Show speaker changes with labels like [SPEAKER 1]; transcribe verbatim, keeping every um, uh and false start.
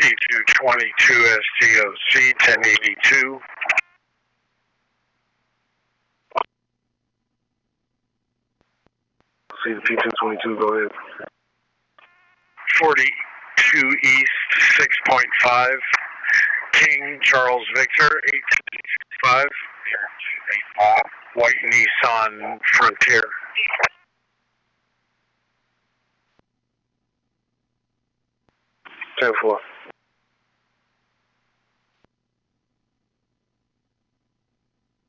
[SPEAKER 1] two twenty-two S T O C, ten eighty-two.
[SPEAKER 2] See the P two twenty-two, go ahead.
[SPEAKER 1] forty-two East, six point five. King Charles Victor, eight five. White Nissan Frontier.
[SPEAKER 2] ten four.